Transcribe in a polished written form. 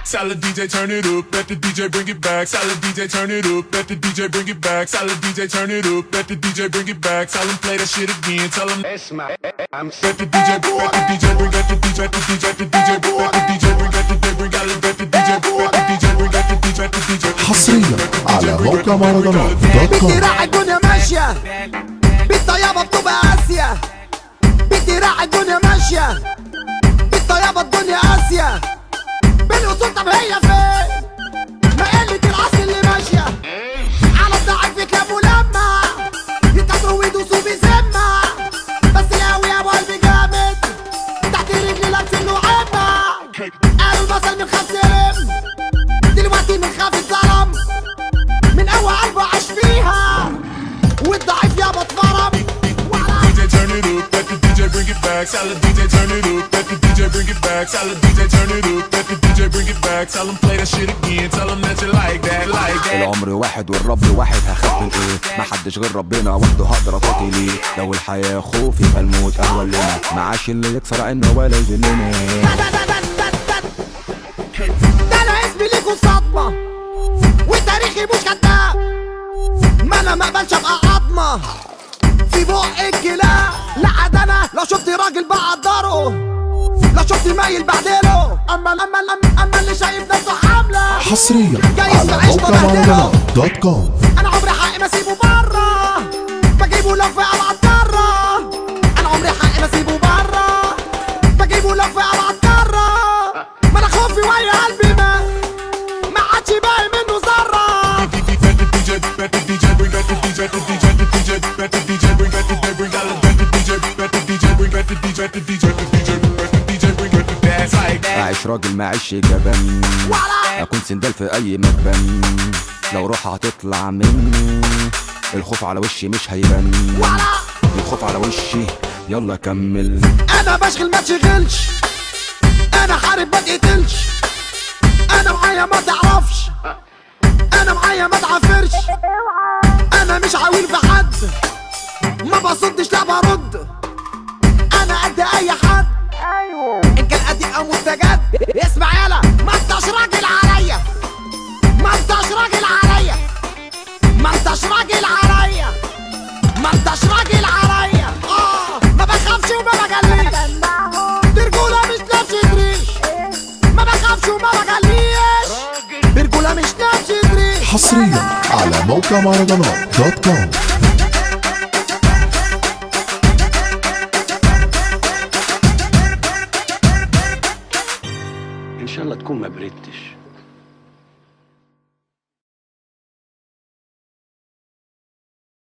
Solid DJ, turn it up. Let the DJ bring it back. Solid DJ, turn it up. Let the DJ bring it back. Solid DJ, turn it up. Let the DJ bring it back. Tell him play that shit again. Tell him. Let the DJ bring. Let the DJ bring. Let the DJ. Let the DJ. Let the DJ bring. Let the DJ bring. Let the DJ bring. Let the DJ bring. Let the DJ bring. Let the DJ. Let the DJ. حصريا على موقع مهرجانات بنتي راعي الدنيا ماشية بالطيابة بتبقى قاسية. بنتي راعي الدنيا ماشية بالطيابة الدنيا قاسية. بالأصول طب هي فين؟ ما قلة العصر اللي ماشية على الضعيف يتلافوا لما يتقطروا ويدوسوا بذمة. بس القوي يا ابو قلبي جامد تحت رجلي لابسين له عمة. قالوا البصل من خاف سلم دلوقتي من خاف اتظلم. من قوى قلبه عاش فيها والضعيف يابا اتفرم. DJ turn it up, let the DJ bring it back. Solid DJ turn it up, let the DJ bring it back. Solid DJ turn it up, let the DJ bring it back. Tell him play that shit again, tell him that you like that, like that. العمر واحد والرب واحد، هخاف من ايه؟ محدش غير ربنا وحده هقدر اطاطي ليه. لو الحياة خوف يبقى الموت اهون لنا، معاش اللي يكسر عنا ولا يذلنا. ده انا اسمي ليكوا صدمة وتاريخي مش كداب. ما انا مقبلش ابقى عظمة في بق الكلاب. لا ده انا لو شفت راجل بقدره، لو شفت مايل بعدله. اما اللي شايف نفسه حاملة حصريا على موقع مهرجانات .com. انا عمري حقي ما اسيبه بره، بجيبه لو في ابعد قارة. انا عمري حقي ما اسيبه بره، بجيبه لو في ابعد قارة. ما انا خوفي ويا قلبي ما عادش باقي منه ذرة. Let the DJ bring, let the DJ, let the DJ, let the DJ, let the DJ bring, let the DJ bring, let the DJ, let the DJ bring, let the DJ, let the DJ, let the DJ, let the DJ bring, let the dance like that. اعيش راجل معيش جبان، اكون سندال في اي مكان. لو روح هتطلع مني الخوف على وشي مش هيبان. الخوف على وشي يلا كمل. انا بشغل ما تشغلش، انا حارب ما تقتلش. انا معايا ما تعرفش، انا معايا ما تعفرش. انا مش عويل في حد، ما بصدش لا برد. انا قد اي حد ان كان قديم او مستجد. اسمع يالا، ما انتش راجل عليا، ما انتش راجل عليا، ما انتش راجل عليا، ما انتش راجل عليا. ما بخافش وما بجليش، دي رجولة مش نفس ريش. ما بخافش وما بجليش، دي رجولة مش نفس ريش. حصريا على موقع مهرجانات .com. ان شاء الله تكون ما بردتش.